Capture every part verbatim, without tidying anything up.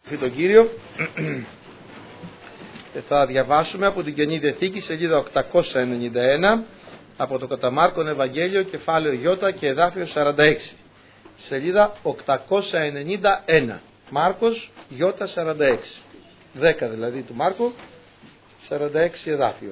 Τον Κύριο θα διαβάσουμε από την Καινή Διαθήκη, σελίδα οκτακόσια ενενήντα ένα, από το κατά Μάρκον Ευαγγέλιο, κεφάλαιο Ι και εδάφιο σαράντα έξι, σελίδα οκτακόσια ενενήντα ένα, Μάρκος Ι σαράντα έξι, δέκα δηλαδή του Μάρκου, σαράντα έξι εδάφιο.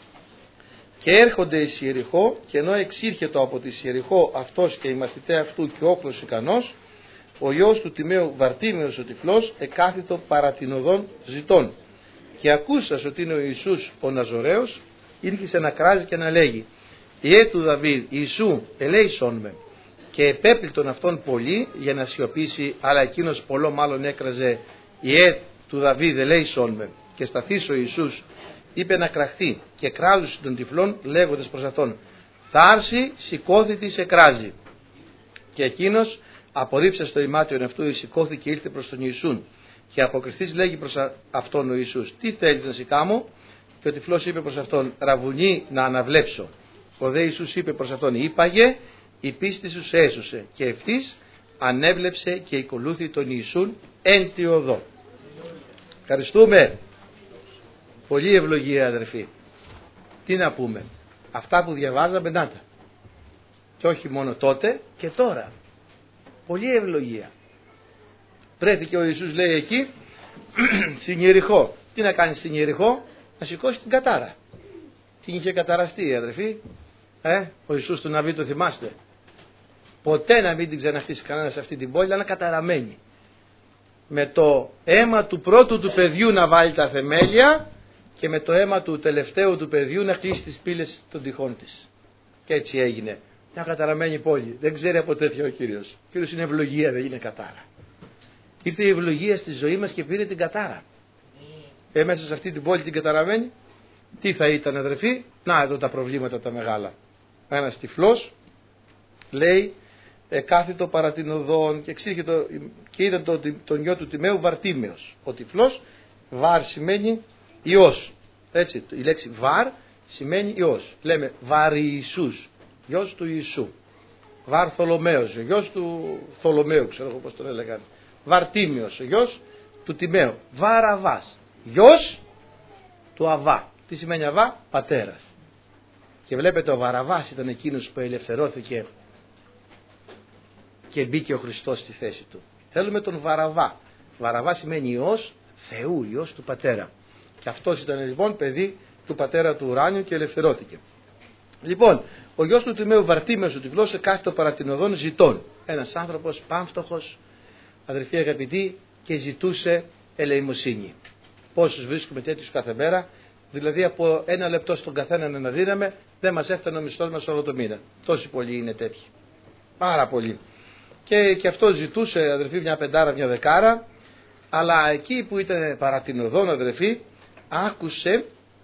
Και έρχονται εις Ιεριχώ, και ενώ εξήρχετο από τη Ιεριχώ αυτός και οι μαθηταί αυτού και όπλος ικανός, ο γιος του Τιμαίου Βαρτίμιος ο τυφλός εκάθιτο παρά την οδόν ζητών. Και ακούσας ότι είναι ο Ιησούς ο Ναζωραίος, ήρχισε να κράζει και να λέγει: Ιε του Δαβίδ, Ιησού, ελέησόν με. Και επέπληκτον αυτόν πολύ για να σιωπήσει, αλλά εκείνος πολλό μάλλον έκραζε: Ιε του Δαβίδ, ελέησόν με. Και σταθείς ο Ιησούς, είπε να κραχθεί, και κράζουσε τον τυφλόν, λέγοντας προς αυτόν: Θάρση, σηκώθητη σε κράζει. Και εκείνος, απορρίψα στο ημάτιον αυτού, σηκώθηκε και ήλθε προς τον Ιησούν. Και αποκριθής λέγει προς αυτόν ο Ιησούς: Τι θέλεις να σηκάμω? Και ο τυφλός είπε προς αυτόν: Ραβουνί, να αναβλέψω. Ο δε Ιησούς είπε προς αυτόν: Είπαγε, η πίστη σου σε έσωσε. Και ευθύς ανέβλεψε και ακολούθη τον Ιησούν εν τη οδό. Ευχαριστούμε. Πολύ ευλογία, αδερφοί. Τι να πούμε? Αυτά που διαβάζαμε, να τα. Και όχι μόνο τότε, και τώρα. Πολύ ευλογία. Βρέθηκε ο Ιησούς, λέει, εκεί στην Ιεριχώ. Τι να κάνει στην Ιεριχώ? Να σηκώσει την κατάρα. Την είχε καταραστεί, αδερφοί. Ε, ο Ιησούς του Ναβί, το θυμάστε? Ποτέ να μην την ξαναχτίσει κανένα σε αυτή την πόλη, αλλά καταραμένη. Με το αίμα του πρώτου του παιδιού να βάλει τα θεμέλια και με το αίμα του τελευταίου του παιδιού να κλείσει τις πύλες των τυχών της. Και έτσι έγινε. Μια καταραμένη πόλη. Δεν ξέρει από τέτοιο ο Κύριος. Ο Κύριος είναι ευλογία, δεν είναι κατάρα. Ήρθε η ευλογία στη ζωή μας και πήρε την κατάρα. Ε, μέσα σε αυτή την πόλη την καταραμένη, τι θα ήταν, αδερφοί? Να, εδώ τα προβλήματα τα μεγάλα. Ένας τυφλός, λέει, ε, κάθιτο παρά την οδόν, και, το, και είδαν το, τον γιο του Τιμαίου Βαρτίμιος. Ο τυφλός, βάρ σημαίνει Υιός. Έτσι, η λέξη βάρ σημαίνει Υιός. Λέμε βάρ Ιησούς, γιος του Ιησού. Βάρ Θολομαίος, ο γιος του Θολομαίου, ξέρω εγώ πώς τον έλεγαν. Βαρτίμιος, ο γιος του Τιμαίου. Βαραβάς, γιος του Αβά. Τι σημαίνει Αβά? Πατέρας. Και βλέπετε, ο Βαραβάς ήταν εκείνος που ελευθερώθηκε και μπήκε ο Χριστός στη θέση του. Θέλουμε τον Βαραβά. Βαραβά σημαίνει Υιός Θεού, Υιός του Πατέρα. Και αυτός ήταν λοιπόν παιδί του Πατέρα του ουράνιου και ελευθερώθηκε. Λοιπόν, ο γιος του Τιμαίου Βαρτίμιος ο τυφλός εκάθιτο παρά την οδόν ζητών. Ένας άνθρωπος πάμφτωχος, αδερφοί αγαπητοί, και ζητούσε ελεημοσύνη. Πόσους βρίσκουμε τέτοιους κάθε μέρα? Δηλαδή από ένα λεπτό στον καθένα να δίναμε, δεν μας έφτανε ο μισθός μας όλο το μήνα. Τόσοι πολλοί είναι τέτοιοι. Πάρα πολλοί. Και, και αυτό ζητούσε, αδερφοί, μια πεντάρα, μια δεκάρα. Αλλά εκεί που ήταν παρά την οδόν, αδερφοί, άκουσε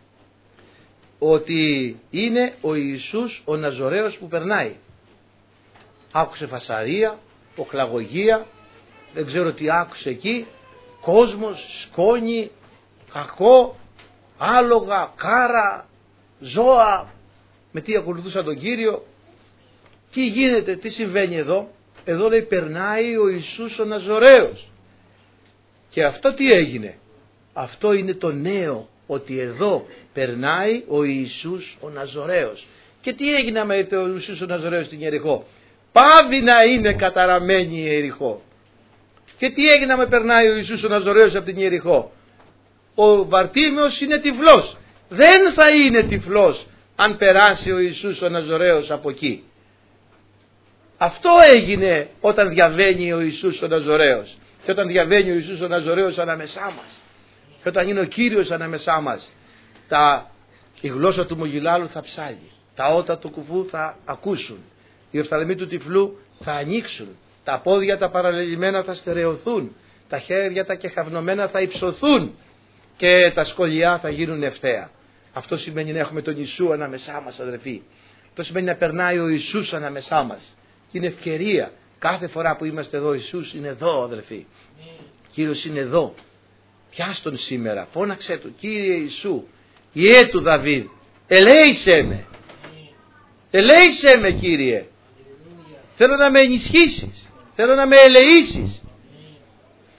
ότι είναι ο Ιησούς ο Ναζωραίος που περνάει. Άκουσε φασαρία, οχλαγωγία, δεν ξέρω τι άκουσε εκεί, κόσμος, σκόνη, κακό, άλογα, κάρα, ζώα, με τι ακολουθούσαν τον Κύριο. Τι γίνεται, τι συμβαίνει εδώ? Εδώ, λέει, περνάει ο Ιησούς ο Ναζωραίος. Και αυτό τι έγινε? Αυτό είναι το νέο, ότι εδώ περνάει ο Ιησούς ο Ναζωραίος. Και τι έγινε με το Ιησούς ο Ναζωραίος στην Ιεριχώ? Πάβει να είναι καταραμένη η Ιεριχώ. Και τι έγινε με περνάει ο Ιησούς ο Ναζωραίος από την Ιεριχώ? Ο Βαρτίμιος είναι τυφλός. Δεν θα είναι τυφλός αν περάσει ο Ιησούς ο Ναζωραίος από εκεί. Αυτό έγινε όταν διαβαίνει ο Ιησούς ο Ναζωραίος. Και όταν διαβαίνει ο Ιησούς ο Ναζωραίος ανάμεσά μας. Και όταν είναι ο Κύριος ανάμεσά μας, τα, η γλώσσα του μογιλάλου θα ψάλει. Τα ότα του κουφού θα ακούσουν. Οι οφθαλμοί του τυφλού θα ανοίξουν. Τα πόδια τα παραλελειμμένα θα στερεωθούν. Τα χέρια τα κεχαυνωμένα θα υψωθούν. Και τα σκολιά θα γίνουν ευθέα. Αυτό σημαίνει να έχουμε τον Ιησού ανάμεσά μας, αδερφοί. Αυτό σημαίνει να περνάει ο Ιησούς ανάμεσά μας. Είναι ευκαιρία. Κάθε φορά που είμαστε εδώ, ο Ιησούς είναι εδώ, αδερφοί. Ο Κύριος είναι εδώ. Πιάστον σήμερα, φώναξε του: Κύριε Ιησού, Ιε του Δαβίδ, ελέησέ με. Ελέησέ με, Κύριε. Θέλω να με ενισχύσεις. Θέλω να με ελεήσεις.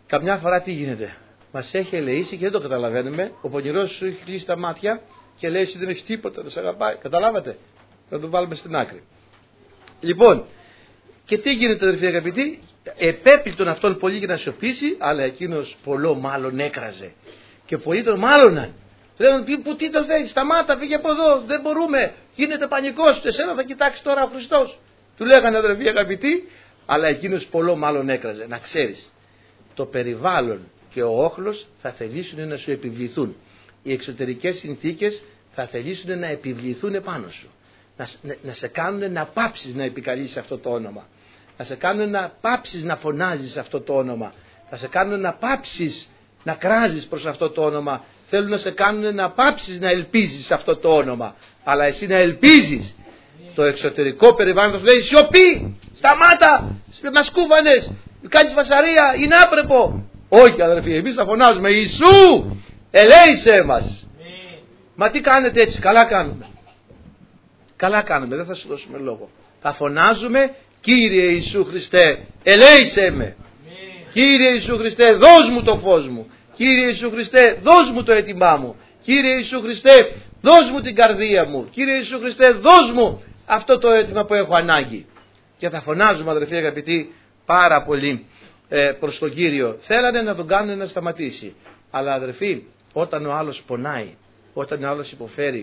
καμιά φορά τι γίνεται. Μας έχει ελεήσει και δεν το καταλαβαίνουμε. Ο πονηρός σου έχει κλείσει τα μάτια και λέει εσύ δεν έχει τίποτα, δεν σε αγαπάει. Καταλάβατε. Θα το βάλουμε στην άκρη. Λοιπόν, και τι γίνεται αδερφοί αγαπητοί. Επέπληκτον αυτόν πολύ για να σιωπήσει, αλλά εκείνος πολλό μάλλον έκραζε. Και πολλοί τον μάλλοναν. Λέγανε που τι τον θέλει, σταμάτα, πήγε από εδώ, δεν μπορούμε, γίνεται πανικός, εσένα θα κοιτάξει τώρα ο Χριστός. Του λέγανε αδερφοί αγαπητοί, αλλά εκείνος πολλό μάλλον έκραζε. Να ξέρεις, το περιβάλλον και ο όχλος θα θελήσουν να σου επιβληθούν. Οι εξωτερικές συνθήκες θα θελήσουν να επιβληθούν επάνω σου. Να, να, να σε κάνουν να πάψεις να επικαλείς αυτό το όνομα. Να σε κάνουν να πάψεις να φωνάζεις αυτό το όνομα. Να σε κάνουν να πάψεις να κράζεις προς αυτό το όνομα. Θέλουν να σε κάνουν να πάψεις να ελπίζεις αυτό το όνομα. Αλλά εσύ να ελπίζεις. Το εξωτερικό περιβάλλον θα λέει σιωπή, σταμάτα, μας κούβανες, κάνεις φασαρία, είναι άπρεπο. Όχι αδερφοί, εμείς θα φωνάζουμε Ιησού, ελέησέ μας. Mm. Μα τι κάνετε έτσι, καλά κάνουμε. Καλά κάνουμε, δεν θα σου δώσουμε λόγο. Θα φωνάζουμε Κύριε Ιησού Χριστέ, ελέησέ με. Mm. Κύριε Ιησού Χριστέ, δώσ' μου το φως μου. Κύριε Ιησού Χριστέ, δώσ' μου το αίτημά μου. Κύριε Ιησού Χριστέ, δώσ' μου την καρδία μου. Κύριε Ιησού Χριστέ, δώσ' μου αυτό το αίτημα που έχω ανάγκη. Και θα φωνάζουμε αδερφοί αγαπητοί πάρα πολύ ε, προς τον Κύριο. Θέλανε να τον κάνουν να σταματήσει. Αλλά αδερφοί, όταν ο άλλος πονάει, όταν ο άλλος υποφέρει.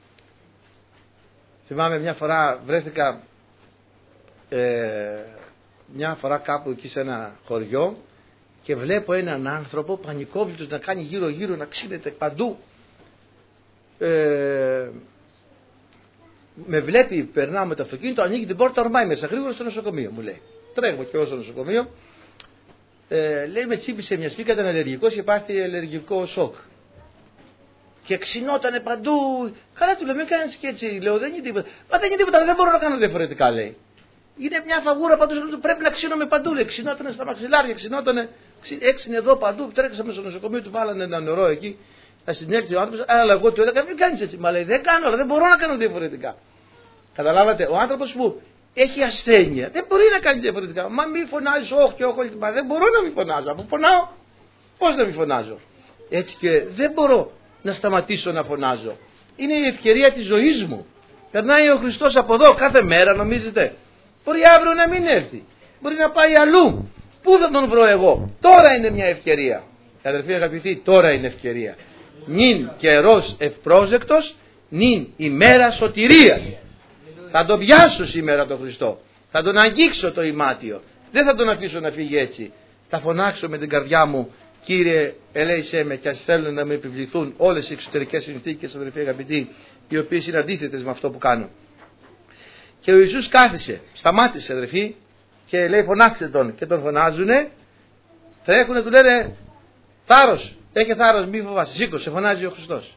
Θυμάμαι μια φορά βρέθηκα ε, μια φορά κάπου εκεί σε ένα χωριό και βλέπω έναν άνθρωπο πανικόβλητος να κάνει γύρω γύρω, να ξύνεται παντού. Ε, με βλέπει, περνάω με το αυτοκίνητο, ανοίγει την πόρτα, ορμάει μέσα γρήγορα στο νοσοκομείο, μου λέει. Τρέχω και εγώ στο νοσοκομείο. Ε, λέει με τσίπησε μια σπίκα, ήταν αλλεργικός και πάθει αλλεργικό σοκ. Και ξυνότανε παντού. Καλά του λέω, μην κάνεις και έτσι. Λέω, δεν είναι τίποτα. Μα δεν είναι τίποτα, δεν μπορώ να κάνω διαφορετικά, λέει. Είναι μια φαγούρα παντού, πρέπει να ξύνομαι παντού. Λέει, ξυνότανε στα μαξιλάρια, ξυνότανε, έξινε εδώ παντού. Τρέξαμε στο νοσοκομείο, του βάλανε ένα νερό εκεί. Να συνέλθει ο άνθρωπος, αλλά εγώ του έλεγα, μην κάνεις έτσι. Μα λέει, δεν κάνω, αλλά δεν μπορώ να κάνω διαφορετικά. Καταλάβατε, ο άνθρωπος που έχει ασθένεια δεν μπορεί να κάνει διαφορετικά. Μα μη φωνάζει, όχι και όχι, μα δεν μπορώ να μην φωνάζω. Αφού φωνάω, πώς να μην φωνάζω. Έτσι και δεν μπορώ να σταματήσω να φωνάζω. Είναι η ευκαιρία της ζωής μου. Περνάει ο Χριστός από εδώ κάθε μέρα, νομίζετε. Μπορεί αύριο να μην έρθει. Μπορεί να πάει αλλού. Πού θα τον βρω εγώ. Τώρα είναι μια ευκαιρία. Αδερφοί αγαπητοί, τώρα είναι ευκαιρία. Νυν καιρός ευπρόσδεκτος, νυν ημέρα σωτηρίας. Θα τον πιάσω σήμερα τον Χριστό. Θα τον αγγίξω το ημάτιο. Δεν θα τον αφήσω να φύγει έτσι. Θα φωνάξω με την καρδιά μου, Κύριε ελέησέ με, και ας θέλουν να με επιβληθούν όλες οι εξωτερικές συνθήκες, αδερφοί αγαπητοί, οι οποίες είναι αντίθετες με αυτό που κάνω. Και ο Ιησούς κάθισε, σταμάτησε αδερφοί και λέει φωνάξτε τον, και τον φωνάζουνε, τρέχουνε, του λένε θάρρος, έχει θάρρος, μη φοβάσαι, σήκωσε, φωνάζει ο Χριστός.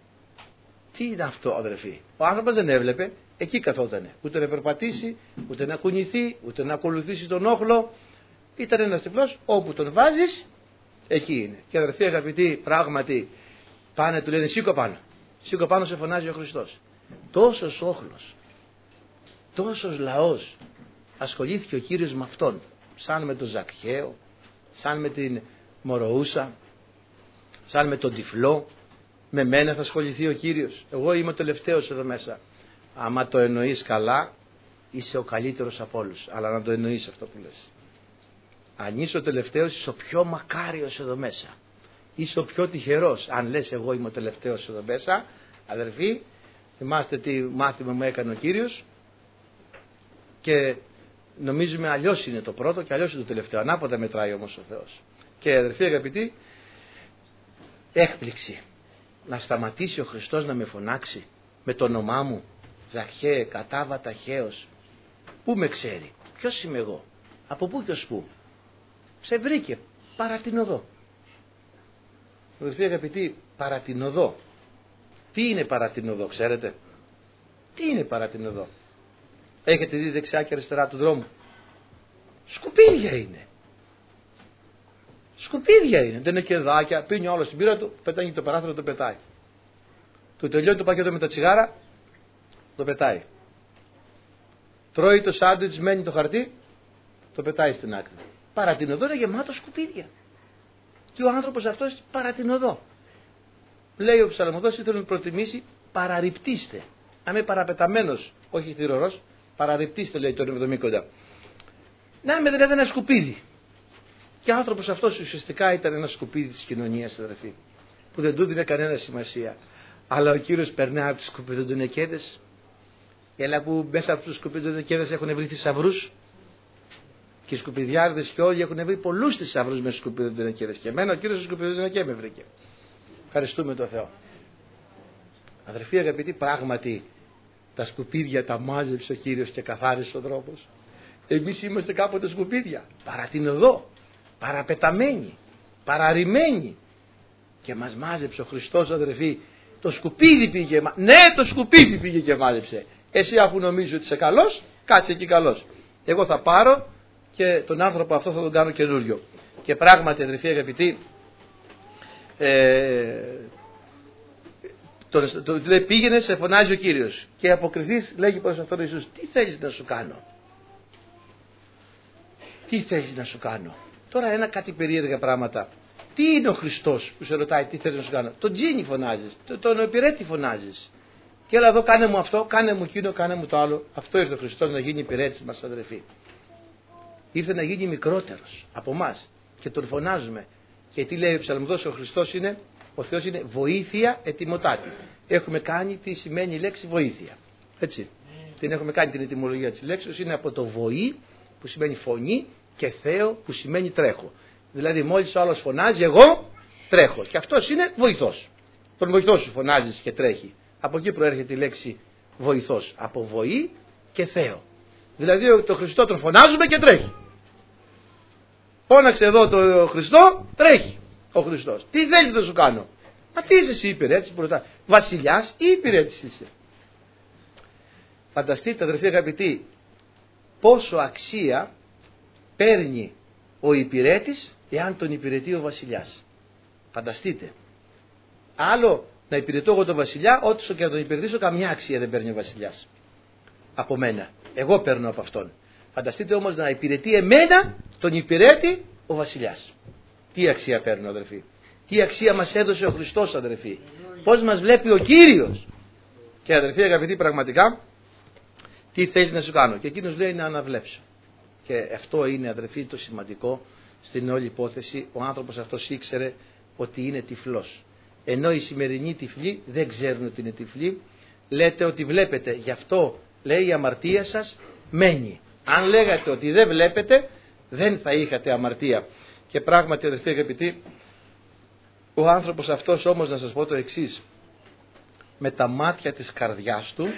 Τι είναι αυτό αδερφοί. Ο άνθρωπος δεν έβλεπε, εκεί καθότανε, ούτε να περπατήσει, ούτε να κουνηθεί, ούτε να ακολουθήσει τον όχλο. Ήταν ένας τυφλός, όπου τον βάζεις εκεί είναι. Και αδερφοί αγαπητοί, πράγματι πάνε, του λένε σήκω πάνω, σήκω πάνω, σε φωνάζει ο Χριστός. Τόσος όχλος, τόσος λαός ασχολήθηκε ο Κύριος με αυτόν, σαν με τον Ζακχαίο, σαν με την Μοροούσα, σαν με τον τυφλό. Με μένα θα ασχοληθεί ο Κύριος. Εγώ είμαι ο τελευταίος εδώ μέσα. Άμα το εννοείς καλά, είσαι ο καλύτερος από όλους. Αλλά να το εννοείς αυτό που λες. Αν είσαι ο τελευταίος, είσαι ο πιο μακάριος εδώ μέσα. Είσαι ο πιο τυχερός. Αν λες εγώ είμαι ο τελευταίος εδώ μέσα, αδερφοί, θυμάστε τι μάθημα μου έκανε ο Κύριος, και νομίζουμε αλλιώς είναι το πρώτο και αλλιώς είναι το τελευταίο. Ανάποδα μετράει όμως ο Θεός. Και αδερφοί αγαπητοί, έκπληξη. Να σταματήσει ο Χριστός να με φωνάξει με το όνομά μου, Ζαχαίε, κατάβατα χέος. Πού με ξέρει, ποιος είμαι εγώ, από πού και ως πού. Σε βρήκε παρά την οδό. Αδερφοί αγαπητοί, παρά την οδό. Τι είναι παρά την οδό, ξέρετε? Τι είναι παρά την οδό? Έχετε δει δεξιά και αριστερά του δρόμου? Σκουπίδια είναι. Σκουπίδια είναι. Δεν είναι κερδάκια. Πίνει όλο στην πύρα του, πετάει το παράθυρο, το πετάει. Του τελειώνει το πακέτο με τα τσιγάρα, το πετάει. Τρώει το σάντουιτς, μένει το χαρτί, το πετάει στην άκρη. Παρά την οδό είναι γεμάτο σκουπίδια. Και ο άνθρωπος αυτός παρά την οδό. Λέει ο ψαλμοδός, ήθελε να προτιμήσει παραρρυπτήστε. Αν είμαι παραπεταμένος, όχι θηρορός, παραρρυπτήστε, λέει τον εβδομήκοντα. Να είμαι δηλαδή ένα σκουπίδι. Και ο άνθρωπος αυτός ουσιαστικά ήταν ένα σκουπίδι της κοινωνίας, αδερφοί, που δεν του δίνει κανένα σημασία. Αλλά ο Κύριος περνάει από τους σκουπιδοντονεκέδες, έλα που μέσα από τους σκουπιδοντονεκέδες έχουν βρει θησαυρούς, και οι σκουπιδιάρδες και όλοι έχουν βρει πολλούς θησαυρούς με στους σκουπιδοντονεκέδες. Και εμένα ο Κύριος ο σκουπιδοντονεκέ με βρήκε. Ευχαριστούμε τον Θεό. Αδερφοί αγαπητοί, πράγματι τα σκουπίδια τα μάζεψε ο Κύριος και καθάρισε ο δρόμος. Εμείς είμαστε κάποτε σκουπίδια, παρά την οδό, παραπεταμένοι, παραρριμμένοι. Και μας μάζεψε ο Χριστός, αδερφοί. Το σκουπίδι πήγε, ναι, το σκουπίδι πήγε και μάζεψε. Εσύ αφού νομίζεις ότι είσαι καλός, κάτσε εκεί καλός. Εγώ θα πάρω και τον άνθρωπο αυτό θα τον κάνω καινούριο. Και πράγματι, αδερφοί αγαπητοί, ε, το, το, το, πήγαινε, σε φωνάζει ο Κύριος και αποκριθείς, λέγει προς αυτόν ο Ιησούς, τι θέλεις να σου κάνω. Τι θέλεις να σου κάνω. Τώρα ένα κάτι περίεργα πράγματα. Τι είναι ο Χριστός που σε ρωτάει τι θέλεις να σου κάνω. Τον τζίνι φωνάζεις, τον υπηρέτη φωνάζεις. Και έλα εδώ, κάνε μου αυτό, κάνε μου εκείνο, κάνε μου το άλλο. Αυτό ήρθε ο Χριστός να γίνει υπηρέτης μας, αδερφοί. Ήρθε να γίνει μικρότερος από εμάς και τον φωνάζουμε. Και τι λέει ο ψαλμοδός, ο Χριστός είναι, ο Θεός είναι βοήθεια ετοιμοτάτη. Έχουμε κάνει τι σημαίνει η λέξη βοήθεια. Έτσι. Mm. Την έχουμε κάνει την ετυμολογία της λέξης, είναι από το βοή που σημαίνει φωνή και θέο που σημαίνει τρέχω. Δηλαδή μόλις ο άλλος φωνάζει, εγώ τρέχω. Και αυτός είναι βοηθός. Τον βοηθό σου φωνάζεις και τρέχει. Από εκεί προέρχεται η λέξη βοηθός. Από βοή και θέο. Δηλαδή το Χριστό τον φωνάζουμε και τρέχει. Φώναξε εδώ το Χριστό, τρέχει ο Χριστός. Τι θέλεις να σου κάνω. Μα τι είσαι εσύ υπηρέτης που ρωτά. Βασιλιάς ή υπηρέτης είσαι. Φανταστείτε, αδερφοί αγαπητοί, πόσο αξία παίρνει ο υπηρέτης εάν τον υπηρετεί ο βασιλιάς. Φανταστείτε. Άλλο να υπηρετώ εγώ τον βασιλιά, όσο και να τον υπηρετήσω, καμιά αξία δεν παίρνει ο βασιλιάς. Από μένα. Εγώ παίρνω από αυτόν. Φανταστείτε όμως να υπηρετεί εμένα τον υπηρέτη ο βασιλιάς. Τι αξία παίρνω, αδερφοί. Τι αξία μας έδωσε ο Χριστός, αδερφοί. Πώς μας βλέπει ο Κύριος. Και αδερφοί αγαπητοί, πραγματικά τι θέλεις να σου κάνω. Και εκείνος λέει να αναβλέψω. Και αυτό είναι, αδερφοί, το σημαντικό στην όλη υπόθεση. Ο άνθρωπος αυτός ήξερε ότι είναι τυφλός. Ενώ οι σημερινοί τυφλοί δεν ξέρουν ότι είναι τυφλοί. Λέτε ότι βλέπετε. Γι' αυτό λέει η αμαρτία σας μένει. Αν λέγατε ότι δεν βλέπετε, δεν θα είχατε αμαρτία. Και πράγματι, αδερφοί αγαπητοί, ο άνθρωπος αυτός όμως, να σας πω το εξής, με τα μάτια της καρδιάς του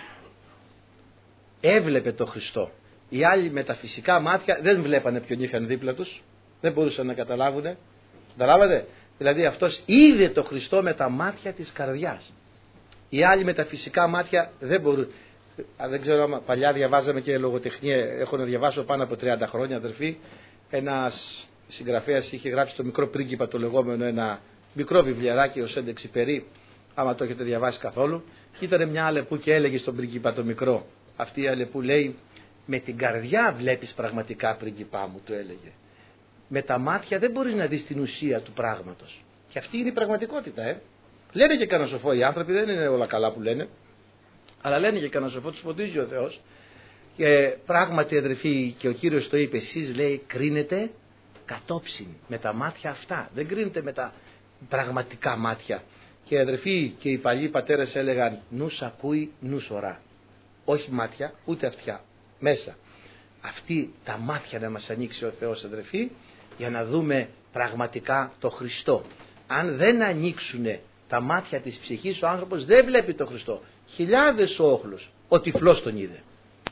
έβλεπε το Χριστό. Οι άλλοι με τα φυσικά μάτια δεν βλέπανε ποιον είχαν δίπλα τους, δεν μπορούσαν να καταλάβουν. Καταλάβατε. Δηλαδή αυτός είδε το Χριστό με τα μάτια της καρδιάς. Οι άλλοι με τα φυσικά μάτια δεν μπορούν. Δεν ξέρω άμα παλιά διαβάζαμε και λογοτεχνία, έχω να διαβάσω πάνω από τριάντα χρόνια, αδερφοί. Ένας συγγραφέας είχε γράψει το Μικρό Πρίγκιπα, το λεγόμενο, ένα μικρό βιβλιαράκι, ο Σεντεξιπερί, άμα το έχετε διαβάσει καθόλου. Και ήταν μια Αλεπού και έλεγε στον πρίγκιπα το μικρό. Αυτή η Αλεπού λέει, με την καρδιά βλέπεις πραγματικά, πρίγκιπά μου, του έλεγε. Με τα μάτια δεν μπορείς να δεις την ουσία του πράγματος. Και αυτή είναι η πραγματικότητα, ε. Λένε και κανένα σοφό οι άνθρωποι, δεν είναι όλα καλά που λένε. Αλλά λένε και κανένα σοφό, τους φωτίζει ο Θεός. Και πράγματι, αδερφοί, και ο Κύριος το είπε, εσείς, λέει, κρίνετε κατόψιν με τα μάτια αυτά. Δεν κρίνετε με τα πραγματικά μάτια. Και αδερφοί και οι παλιοί πατέρες έλεγαν, νους ακούει, νους ορά. Όχι μάτια, ούτε αυτιά. Μέσα. Αυτή τα μάτια να μας ανοίξει ο Θεός, αδερφοί, για να δούμε πραγματικά το Χριστό. Αν δεν ανοίξουν τα μάτια της ψυχής, ο άνθρωπος δεν βλέπει το Χριστό. Χιλιάδες όχλους, ο τυφλός τον είδε.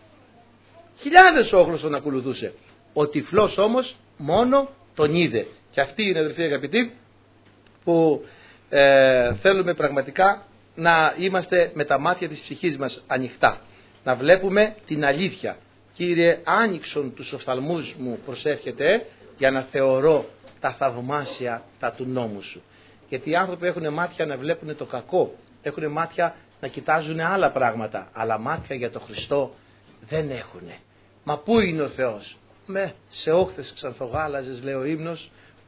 Χιλιάδες όχλους τον ακολουθούσε. Ο τυφλός όμως μόνο τον είδε. Και αυτή είναι, αδερφοί αγαπητοί, που ε, θέλουμε πραγματικά να είμαστε με τα μάτια της ψυχής μας ανοιχτά. Να βλέπουμε την αλήθεια. Κύριε, άνοιξον τους οφθαλμούς μου, προσεύχεται, για να θεωρώ τα θαυμάσια τα του νόμου σου. Γιατί οι άνθρωποι έχουν μάτια να βλέπουν το κακό, έχουν μάτια να κοιτάζουν άλλα πράγματα, αλλά μάτια για το Χριστό δεν έχουν. Μα πού είναι ο Θεός? Με σε όχθες ξανθογάλαζες, λέει ο ύμνος,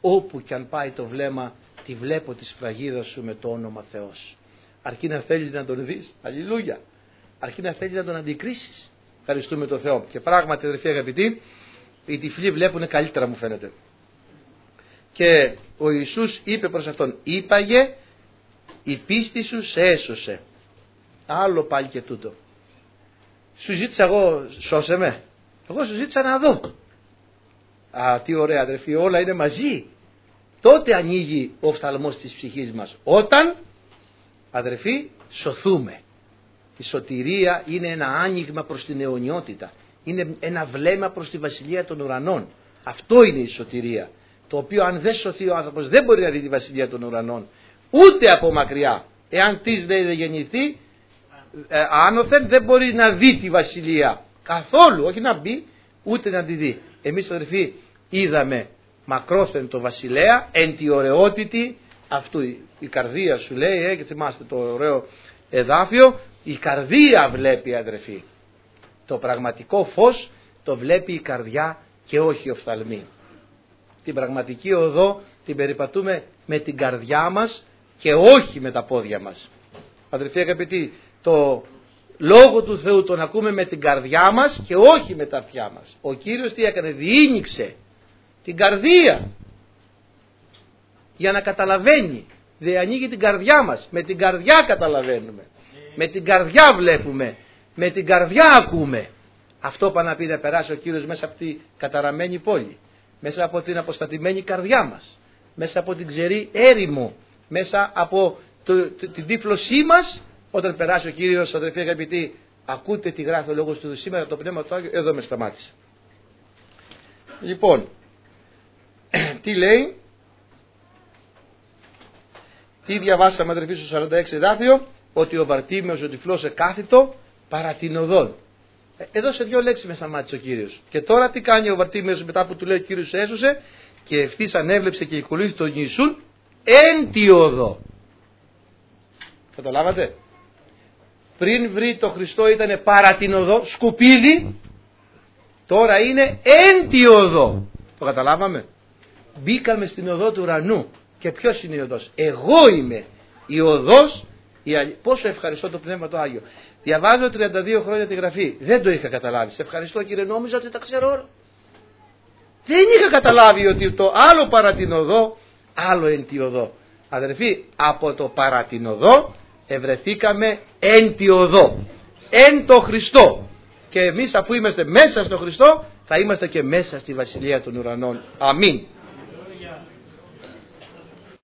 Όπου κι αν πάει το βλέμμα, τη βλέπω τη σφραγίδα σου με το όνομα Θεός. Αρκεί να θέλεις να τον δεις, αλληλούια. Αρκεί να θέλεις να τον αντικρίσεις. Ευχαριστούμε τον Θεό. Και πράγματι, αδερφοί αγαπητοί, οι τυφλοί βλέπουν καλύτερα, μου φαίνεται. Και ο Ιησούς είπε προς αυτόν, είπαγε, η πίστη σου σε έσωσε. Άλλο πάλι και τούτο. Σου ζήτησα εγώ, σώσε με. Εγώ σου ζήτησα να δω. Α, τι ωραία αδερφοί, όλα είναι μαζί. Τότε ανοίγει ο οφθαλμός της ψυχής μας. Όταν, αδερφοί, σωθούμε. Η σωτηρία είναι ένα άνοιγμα προς την αιωνιότητα. Είναι ένα βλέμμα προς τη βασιλεία των ουρανών. Αυτό είναι η σωτηρία. Το οποίο αν δεν σωθεί ο άνθρωπος δεν μπορεί να δει τη βασιλεία των ουρανών. Ούτε από μακριά. Εάν της δεν γεννηθεί, ε, άνωθεν δεν μπορεί να δει τη βασιλεία. Καθόλου, όχι να μπει, ούτε να τη δει. Εμείς αδερφοί είδαμε μακρόθεν το βασιλέα, εν τη ωραιότητη αυτού. Η καρδία σου λέει, ε, και θυμάστε το ωραίο εδάφιο, η καρδία βλέπει αδερφοί. Το πραγματικό φως το βλέπει η καρδιά και όχι ο οφθαλμοί. Την πραγματική οδό την περιπατούμε με την καρδιά μας και όχι με τα πόδια μας. Αδερφοί αγαπητοί, το Λόγο του Θεού τον ακούμε με την καρδιά μας και όχι με τα αυτιά μας. Ο Κύριος τι έκανε, διήνυξε την καρδία για να καταλαβαίνει. Δεν ανοίγει την καρδιά μας, με την καρδιά καταλαβαίνουμε, με την καρδιά βλέπουμε, με την καρδιά ακούμε. Αυτό πάει να πει να περάσει ο Κύριος μέσα από την καταραμένη πόλη, μέσα από την αποστατημένη καρδιά μας, μέσα από την ξερή έρημο, μέσα από το, το, την τύφλωσή μας. Όταν περάσει ο Κύριος, αδερφοί αγαπητοί, ακούτε τι γράφει ο Λόγος του σήμερα, το Πνεύμα του Άγιο, εδώ με σταμάτησε. Λοιπόν, τι λέει, τι διαβάσαμε αδερφοί στο σαράντα έξι εδάφιο, ότι ο Βαρτίμεος ο τυφλός εκάθητο παρά την οδόν. Εδώ σε δύο λέξεις με σταμάτησε ο Κύριος. Και τώρα τι κάνει ο Βαρτίμεος μετά που του λέει ο Κύριος έσωσε και ευθύς ανέβλεψε και ακολούθησε τον Ιησούν εν τη οδό. Καταλάβατε. Πριν βρει το Χριστό ήταν παρά την οδό, σκουπίδι, τώρα είναι εν τη οδό. Το καταλάβαμε. Μπήκαμε στην οδό του ουρανού. Και ποιος είναι η οδός? Εγώ είμαι η οδός. Η αλη... Πόσο ευχαριστώ το Πνεύμα το Άγιο. Διαβάζω τριάντα δύο χρόνια τη Γραφή. Δεν το είχα καταλάβει. Σε ευχαριστώ Κύριε, νόμιζα ότι τα ξέρω όλα. Δεν είχα καταλάβει ότι το άλλο παρά την οδό, άλλο εν τη οδό. Αδερφοί, από το παρά την οδό ευρεθήκαμε εν τη οδό, εν το Χριστό. Και εμείς αφού είμαστε μέσα στο Χριστό θα είμαστε και μέσα στη Βασιλεία των Ουρανών. Αμήν.